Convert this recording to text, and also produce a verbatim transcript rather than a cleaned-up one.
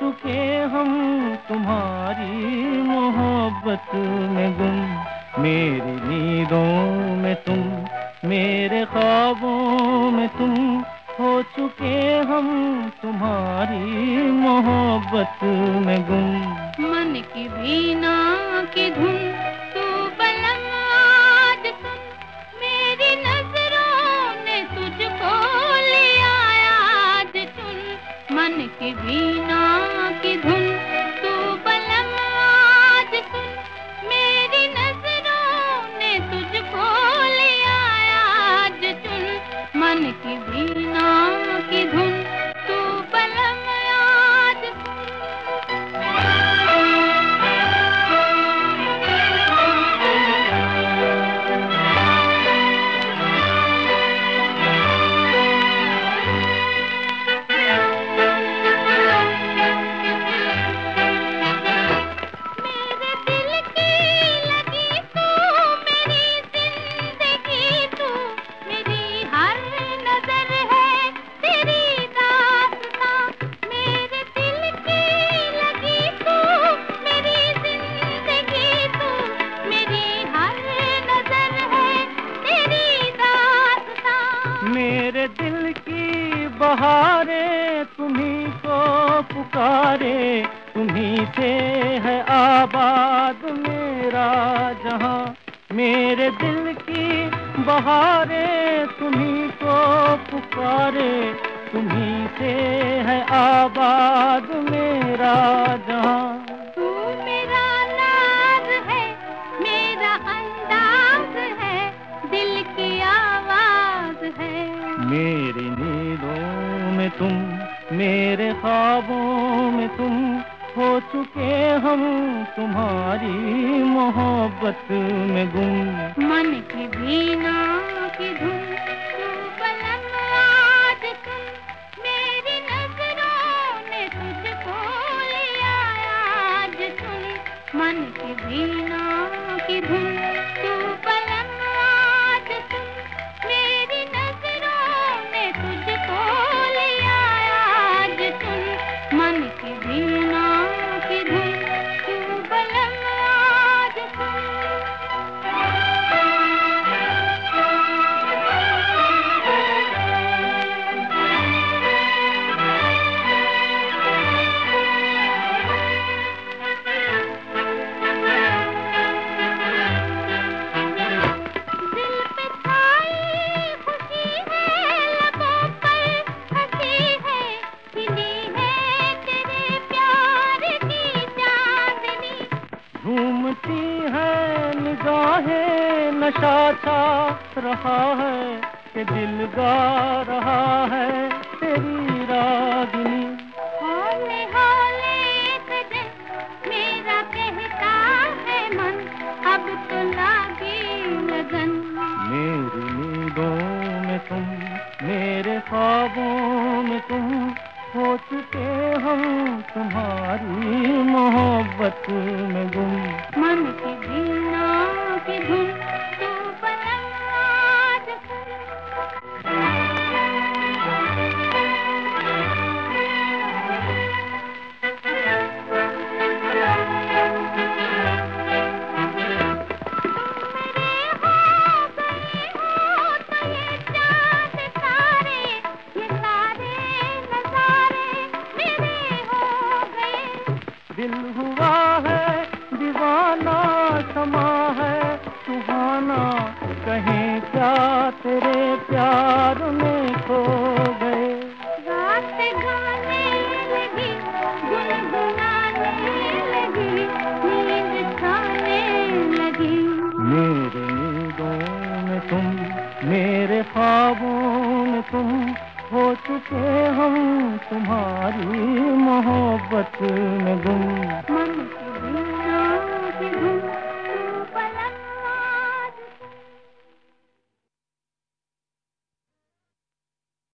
चुके हम तुम्हारी मोहब्बत में गुम। मेरी नींदों में तुम, मेरे ख्वाबों में तुम, हो चुके हम तुम्हारी मोहब्बत में गुम। मन की वीणा की धुन तू बलम आज सुन, मेरी नजरों ने तुझको लिया आज चुन। मन की वीणा की धुन तू बलम आज सुन, मेरी नजरों ने तुझको लिया आज चुन। मन की वीणा की धुन तू बलम आज मेरे दिल की बहारें तुम्ही को पुकारे, तुम्ही से है आबाद मेरा जहां। मेरे दिल की बहारें तुम्ही को पुकारे, तुम्ही से है आबाद मेरा जहां। तू मेरा नाज है, मेरा अंदाज है, दिल की आवाज है। मेरी नींदों में तुम, मेरे ख्वाबों में तुम, हो चुके हम तुम्हारी मोहब्बत में गुम। मन की वीणा की धुन तू बलम आज सुन, मेरी नजरों ने तुझको लिया आज चुन। मन की वीणा की धुन तू बलम आज सुन, मेरी नजरों ने तुझको लिया आज चुन। मन की वीणा की धुन तू बलम आज झूमती है निगाहें, नशा छा रहा है कि दिल गा रहा है तेरी रागिनी। हौले हौले एक दिन मेरा कहता है मन, अब तो लागी लगन। मेरी नींदों में तुम, मेरे ख्वाबों में तुम, हो चुके हम तुम्हारी मोहब्बत में गुम। मन की वीणा की धुन तू बलम आज दिल हुआ है दीवाना, समा है सुहाना, कहीं क्या तेरे प्यार में खो गए। रात गाने लगी, गुनगुनाने लगी, नींद खाने लगी। मेरी नींदों में तुम, मेरे ख्वाबों में तुम, हो चुके हम तुम्हारी